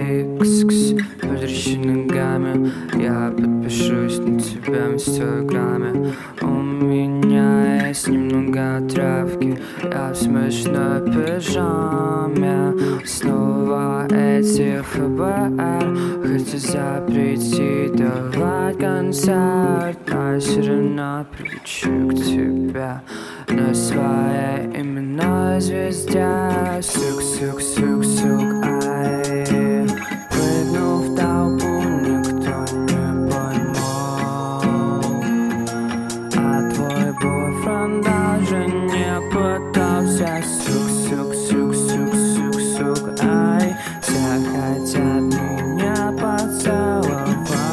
кс-кс, подращи ногами. Я подпишусь на тебя в инстаграме. У меня есть немного травки, я в смешной пижаме. Снова эти ФБР хотят запретить давать концерт, но я все равно прилечу к тебе на своей именной звезде. Сук, сук, сук, сук, ай. Прыгнул в толпу, никто не поймал, а твой бойфренд даже не пытался. Сук, сук, сук, сук, сук, сук, ай. Все хотят меня поцеловать,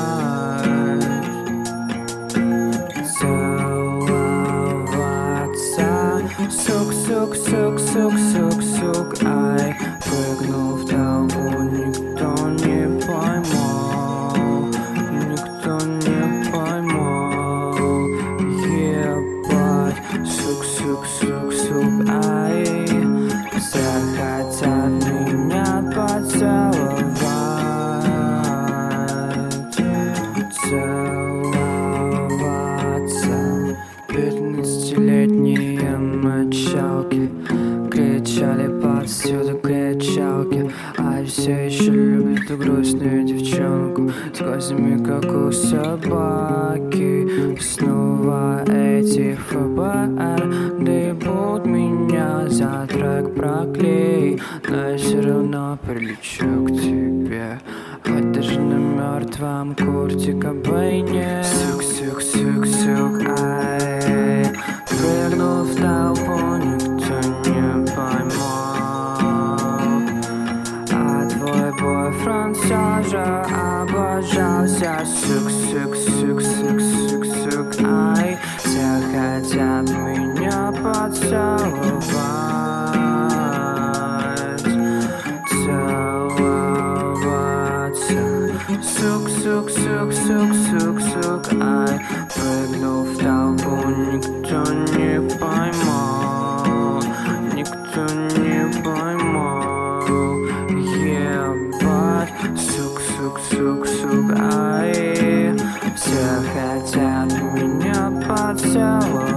сук, сук, сук, сук, сук, сук, ай. Прыгнул в толпу, никто не поймал, никто не поймал. Ебать, сук, сук, сук, сук, ай. Все хотят меня поцеловать, целоваться. 15-летние мочалки кричали повсюду кричалки, а я все еще люблю ту грустную девчонку с глазами, как у собаки. Снова эти ФБР гребут меня за трек проклей, но я все равно прилечу к тебе, хоть даже на мертвом Курте Кобейне. Сук, сук, сук, сук, ай. Прыгнул в толпу, никто не поймал, а твой бойфренд все же облажался. Сук, сук, сук, сук, сук, сук, ай. Все хотят меня поцеловать, целоваться. Сук, сук, сук, сук, сук, сук, ай. Прыгнул в толпу, никто не поймал, никто не поймал. Ебать, сук, сук, сук, сук, ай. Все хотят меня поцеловать,